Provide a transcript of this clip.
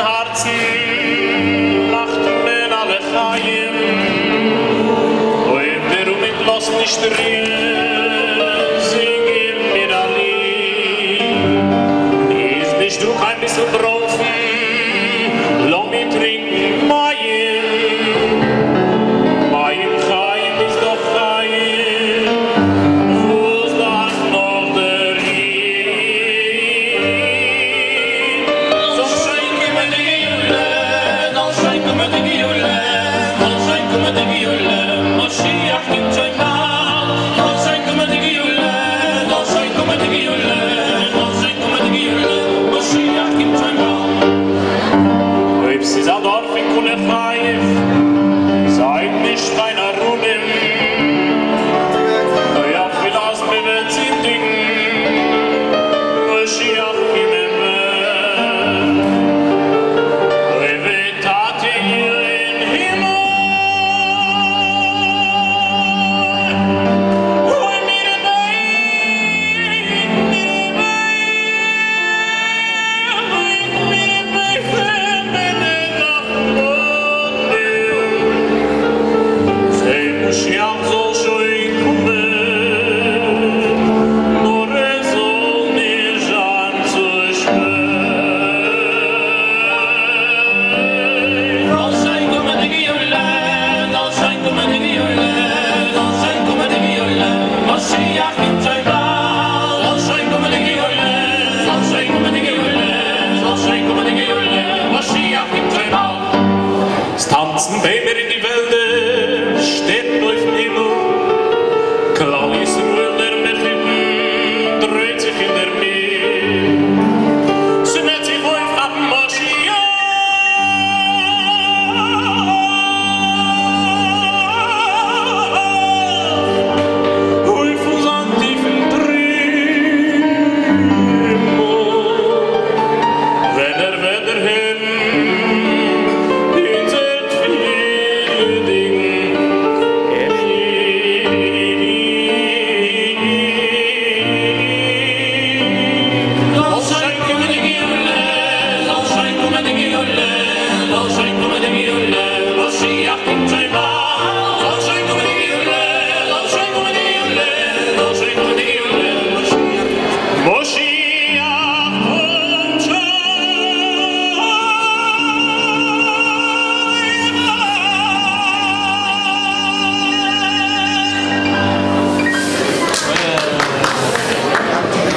Herzen macht men alle Chaim. Und darum ich los nicht reden, singen mir alle. Ist nicht du kein bisschen berufen, lass mich trinken, Mayim. Mayim Chaim ist doch Chaim. Wo ist das noch der Hieb? So schenken wir die Gehülle, dann schenken wir die Gehülle, dann schenken wir die Gehülle. Mashiach gibt schon mal, dann schenken wir die Gehülle, dann schenken wir die Gehülle, dann schenken wir die Gehülle. Mashiach gibt schon mal. Ob sie sa Dorf in Kule Chaif, seid nicht deiner Runem. Ja, vielleicht mir wird sie dingen, Mashiach gibt mir Levitate hier in Himmel. Hoi mir Mashiach soll schon kommen, nur soll nicht anzuspüren. Dann schenken wir die Gehülle, dann schenken wir die Gehülle, dann schenken wir die Gehülle. Mashiach gibt schon mal, dann schenken wir die Gehülle, dann schenken wir die Gehülle, dann schenken wir die Gehülle. Mashiach gibt schon mal. Es tanzen Bämer in die